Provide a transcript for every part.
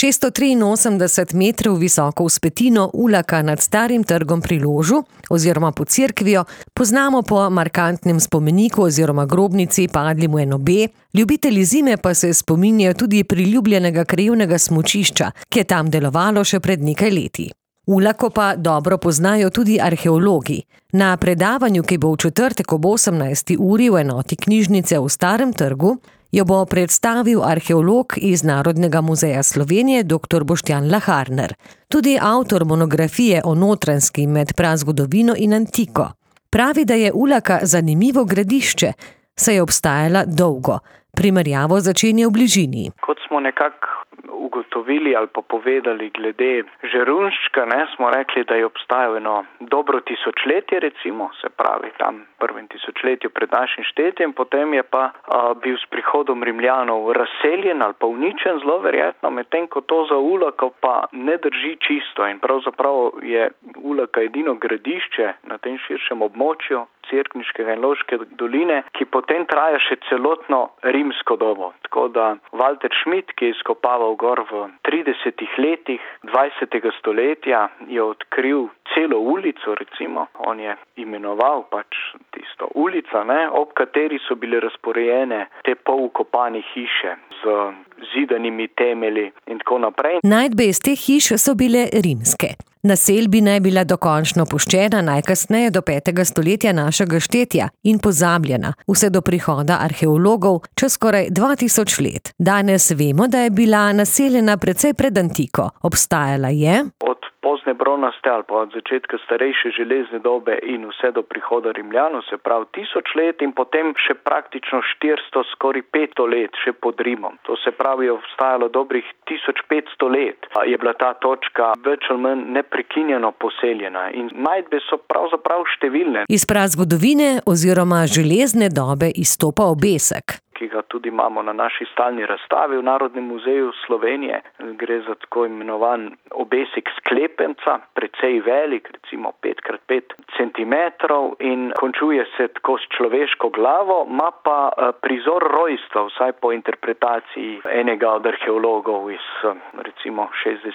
683 metrov visoko vzpetino Ulaka nad Starim trgom pri Ložu oziroma pod cerkvijo poznamo po markantnem spomeniku oziroma grobnici padlemu NOB, ljubitelji zime pa se spominjajo tudi priljubljenega krajevnega smučišča, ki je tam delovalo še pred nekaj leti. Ulako pa dobro poznajo tudi arheologi. Na predavanju, ki bo v četrtek ob 18. uri v enoti knjižnice v Starem trgu, jo bo predstavil arheolog iz Narodnega muzeja Slovenije dr. Boštjan Laharner, tudi avtor monografije o Notranjski med prazgodovino in antiko. Pravi, da je Ulaka zanimivo gradišče, saj je obstajala dolgo. Primerjavo začenja v bližini. Kot smo nekako ugotovili ali pa povedali glede Žerunščka, smo rekli, da je obstajalo eno dobro tisočletje, recimo, se pravi tam prvem tisočletju pred našim štetjem, potem je pa bil s prihodom Rimljanov razseljen ali pa uničen zelo verjetno, medtem ko to za Ulako pa ne drži čisto in pravzaprav je Ulaka edino gradišče na tem širšem območju Cerkniškega in Loške doline, ki potem traja še celotno rimsko dobo. Tako da Walter Schmidt, ki je izkopaval gor v 30 letih 20. stoletja, je odkril celo ulico, recimo. On je imenoval tisto ulico, ob kateri so bile razporejene te polukopane hiše z zidanimi temelji in tako naprej. Najdbe iz teh hiš so bile rimske. Naselbina je bila dokončno puščena najkasneje do 5. stoletja našega štetja in pozabljena, vse do prihoda arheologov čez skoraj 2000 let. Danes vemo, da je bila naseljena precej pred antiko. Obstajala je od pozne bronaste ali pa od začetka starejše železne dobe in vse do prihoda Rimljanov, se pravi 1000 let in potem še praktično 400, skoraj 500 let še pod Rimom. To se pravi, je obstajalo dobrih 1500 let. Je bila ta točka več ali manj neprekinjeno poseljena in najdbe so pravzaprav številne. Iz prazgodovine oziroma železne dobe izstopa obesek, ki ga tudi imamo na naši stalni razstavi v Narodnem muzeju Slovenije. Gre za tako imenovan obesek sklepenca, precej velik, recimo 5x5 centimetrov in končuje se tako s človeško glavo, ima pa prizor rojstva, vsaj po interpretaciji enega od arheologov iz recimo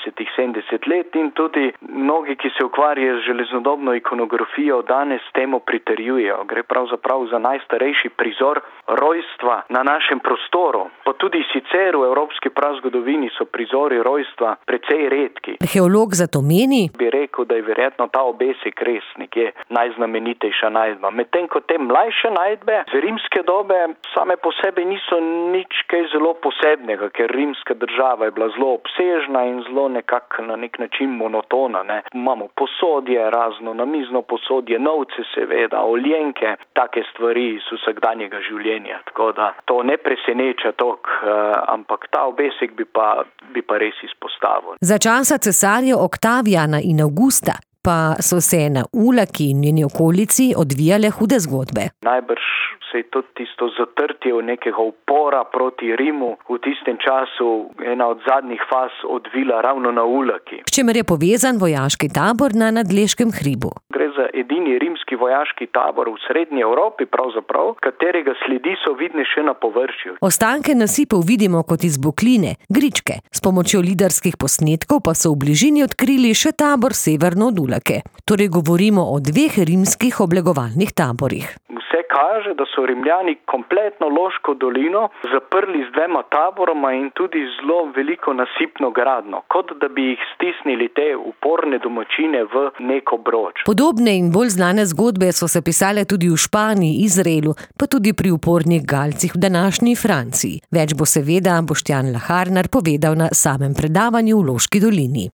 60-70 let in tudi mnogi, ki se ukvarjajo z železnodobno ikonografijo, danes temu pritrjujejo. Gre pravzaprav za najstarejši prizor rojstva na našem prostoru. Pa tudi sicer v evropski prazgodovini so prizori rojstva precej redki. Arheolog zato meni, bi rekel, da je verjetno ta obesek res nekje najznamenitejša najdba. Medtem ko te mlajše najdbe z rimske dobe same po sebi niso nič kaj zelo posebnega, ker rimska država je bila zelo obsežna in zelo nekako na nek način monotona. Imamo posodje, razno namizno posodje, novce seveda, oljenke, take stvari iz vsakdanjega življenja. Tako da to ne preseneča toliko, ampak ta obesek bi pa res izpostavil. Za časa cesarjev Oktavijana in Avgusta pa so se na Ulaki in njeni okolici odvijale hude zgodbe. Najbrž se je tudi tisto zatrtje nekega upora proti Rimu v tistem času ena od zadnjih faz odvila ravno na Ulaki. S čimer je povezan vojaški tabor na Nadleškem hribu. Gre za edini rimski vojaški tabor v srednji Evropi, pravzaprav, katerega sledi so vidne še na površju. Ostanke nasipov vidimo kot izbokline, gričke. S pomočjo lidarskih posnetkov pa so v bližini odkrili še tabor severno od Ulake. Torej govorimo o 2 rimskih oblegovalnih taborih. Vse kaže, da so Rimljani kompletno Loško dolino zaprli z 2 taboroma in tudi zelo veliko nasipno gradno, kot da bi jih stisnili te uporne domačine v neko broč. Podobne in bolj znane zgodbe so se pisale tudi v Španiji, Izraelu, pa tudi pri upornih Galcih v današnji Franciji. Več bo seveda Boštjan Laharner povedal na samem predavanju v Loški dolini.